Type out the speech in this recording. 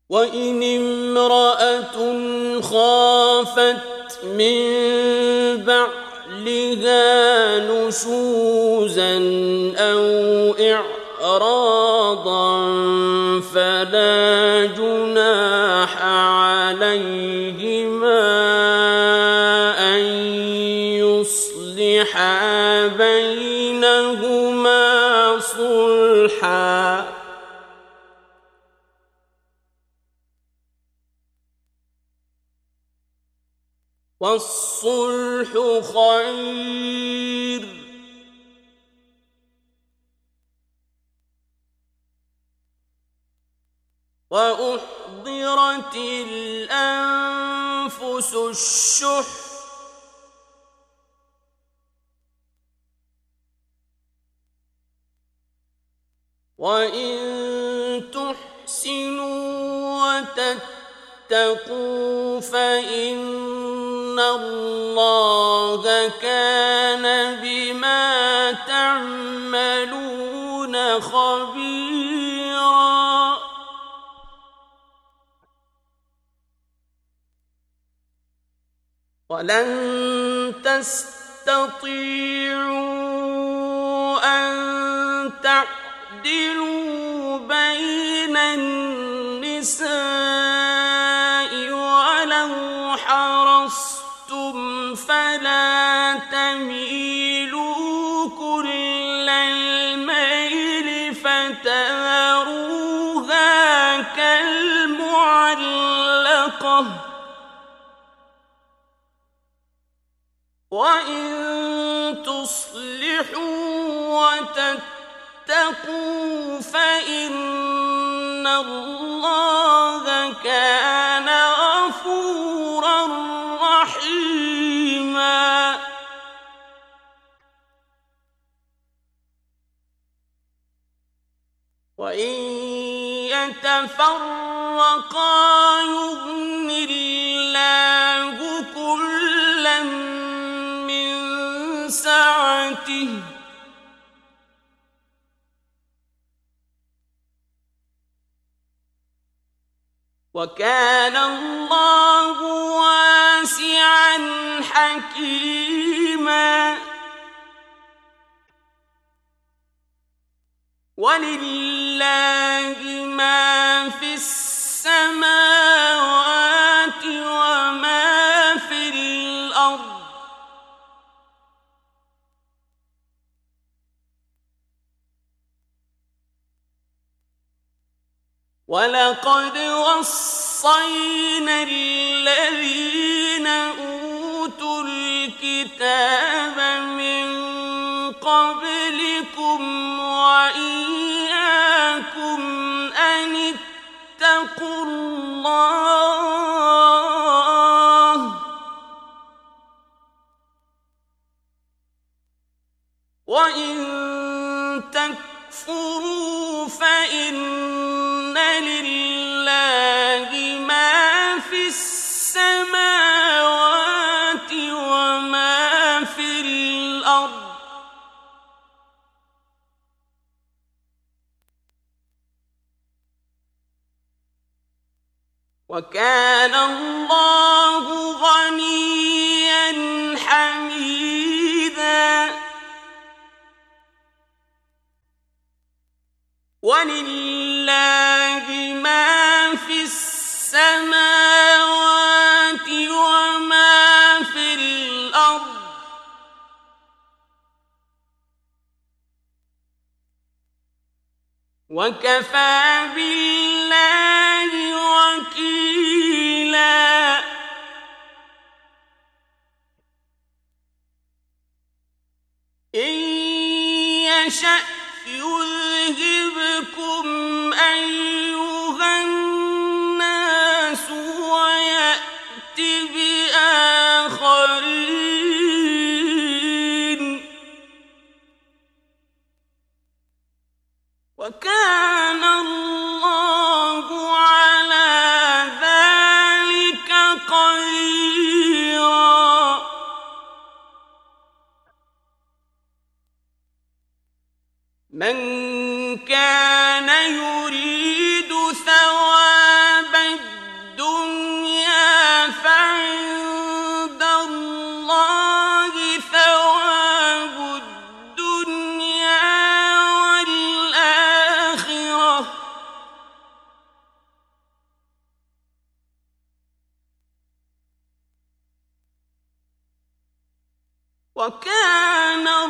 وإن امرأة خافت من بعلها نشوزا أو إعراضا فلا جناح عليهما أن يصلحا بينهما صلحا والصلح خير وأحضرت الأنفس الشح وإن تحسنوا وتتقوا فإن الله كان بما تعملون خبيرا ولن تستطيعوا أن تعدلوا بين النساء ولو حرصتم فلا تميلوا كل الميل فتذروها كالمعلقة وإن تصلحوا وتتقوا فإن الله كان غفورا رحيما وإن يتفرقا يغن الله كلا من سعته وكان الله واسعا حكيما ولله ما في السماوات وما في الأرض ولقد وصينا الذين أوتوا الكتاب من قبلكم وإياكم أن اتقوا الله وإن تكفروا فإن لله ما في السماوات وما في الأرض وكان الله غنيا حميدا ولله ما في السماوات وما في الأرض وكفى بالله وكيلا إن يشأ يذهبكم أيها الناس ويأت بآخرين وكان الله على ذلك قديرا من كان يريد ثواب وكان